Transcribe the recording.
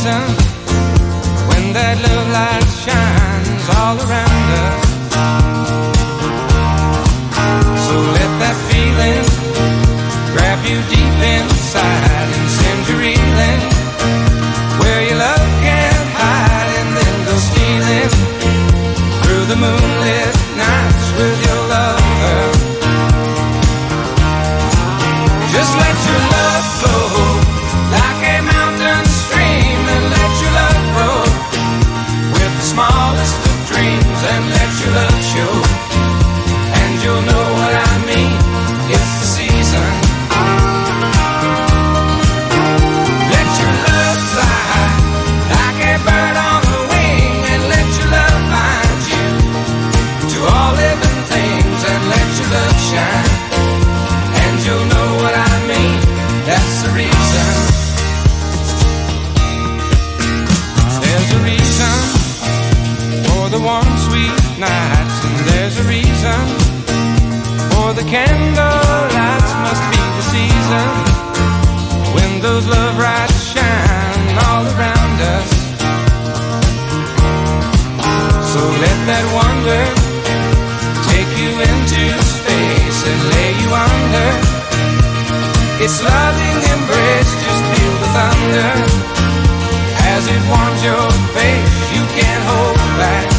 season when that love light shines all around us. So let that feeling grab you deep inside and send you reeling where your love can't hide, and then go stealing through the moonlit nights with your lover. Just let your love flow like a mountain stream, and let your love grow with the smallest of dreams, and let your love show, and you'll know what I mean. It's the season. Let your love fly like a bird on a wing, and let your love bind you to all living things, and let your love shine, and you'll know what I mean. That's the reason. There's a reason for the warm, sweet nights, and there's a reason for the candlelights. Must be the season when those love lights shine all around us. So let that wonder take you into space and lay you under its loving embrace. Just feel the thunder as it warms your face. You can't hold back.